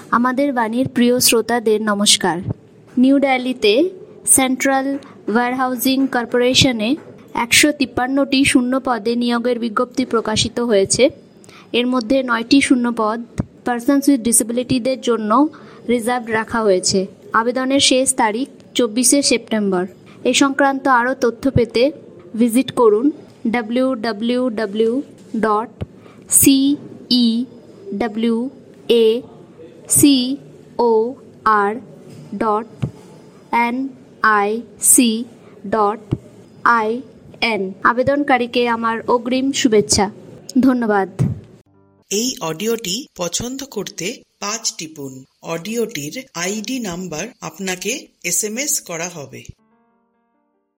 আমাদের বাণীর প্রিয় শ্রোতাদের নমস্কার। নিউ দিল্লিতে সেন্ট্রাল ওয়্যারহাউজিং কর্পোরেশনে 153টি শূন্য পদে নিয়োগের বিজ্ঞপ্তি প্রকাশিত হয়েছে। এর মধ্যে 9টি শূন্য পদ পার্সনস উইথ ডিসেবিলিটিদের জন্য রিজার্ভ রাখা হয়েছে। আবেদনের শেষ তারিখ 24শে সেপ্টেম্বর। এই সংক্রান্ত আরও তথ্য পেতে ভিজিট করুন www.cewar.nic.in। আবেদনকারীকে আমার অগ্রিম শুভেচ্ছা। ধন্যবাদ। এই অডিওটি পছন্দ করতে 5 টিপুন। অডিওটির আইডি নাম্বার আপনাকে SMS করা হবে।